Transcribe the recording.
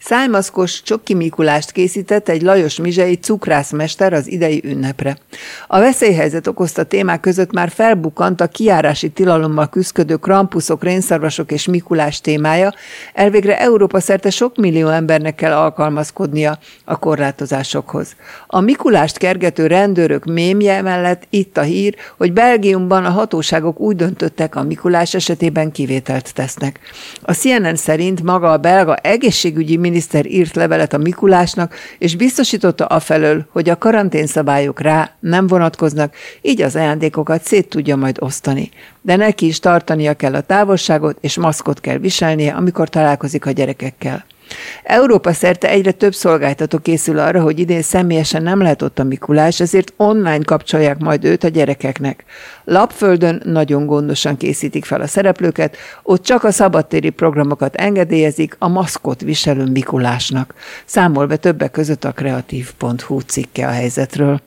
Szájmaszkos Csoki Mikulást készített egy Lajos Mizsei cukrászmester az idei ünnepre. A veszélyhelyzet okozta témák között már felbukkant a kijárási tilalommal küszködő krampuszok, rénszarvasok és Mikulás témája, elvégre Európa szerte sok millió embernek kell alkalmazkodnia a korlátozásokhoz. A Mikulást kergető rendőrök mémje mellett itt a hír, hogy Belgiumban a hatóságok úgy döntöttek, a Mikulás esetében kivételt tesznek. A CNN szerint maga a belga egészségügyi miniszter írt levelet a Mikulásnak, és biztosította afelől, hogy a karanténszabályok rá nem vonatkoznak, így az ajándékokat szét tudja majd osztani. De neki is tartania kell a távolságot, és maszkot kell viselnie, amikor találkozik a gyerekekkel. Európa szerte egyre több szolgáltató készül arra, hogy idén személyesen nem lehet ott a Mikulás, ezért online kapcsolják majd őt a gyerekeknek. Lapföldön nagyon gondosan készítik fel a szereplőket, ott csak a szabadtéri programokat engedélyezik a maszkot viselő Mikulásnak. Számol be többek között a kreatív.hu cikke a helyzetről.